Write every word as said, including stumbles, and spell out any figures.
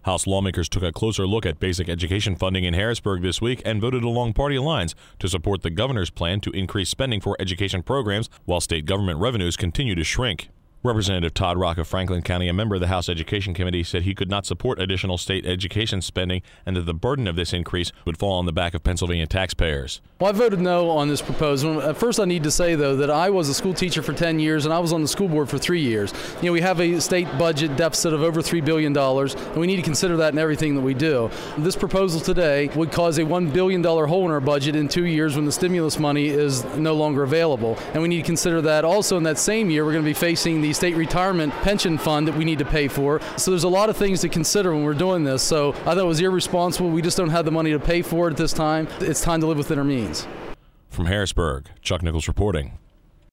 House lawmakers took a closer look at basic education funding in Harrisburg this week and voted along party lines to support the governor's plan to increase spending for education programs while state government revenues continue to shrink. Representative Todd Rock of Franklin County, a member of the House Education Committee, said he could not support additional state education spending and that the burden of this increase would fall on the back of Pennsylvania taxpayers. Well, I voted no on this proposal. At first, I need to say, though, that I was a school teacher for ten years and I was on the school board for three years. You know, we have a state budget deficit of over three billion dollars, and we need to consider that in everything that we do. This proposal today would cause a one billion dollars hole in our budget in two years when the stimulus money is no longer available. And we need to consider that also in that same year, we're going to be facing the state retirement pension fund that we need to pay for. So there's a lot of things to consider when we're doing this. So I thought it was irresponsible. We just don't have the money to pay for it at this time. It's time to live within our means. From Harrisburg, Chuck Nichols reporting.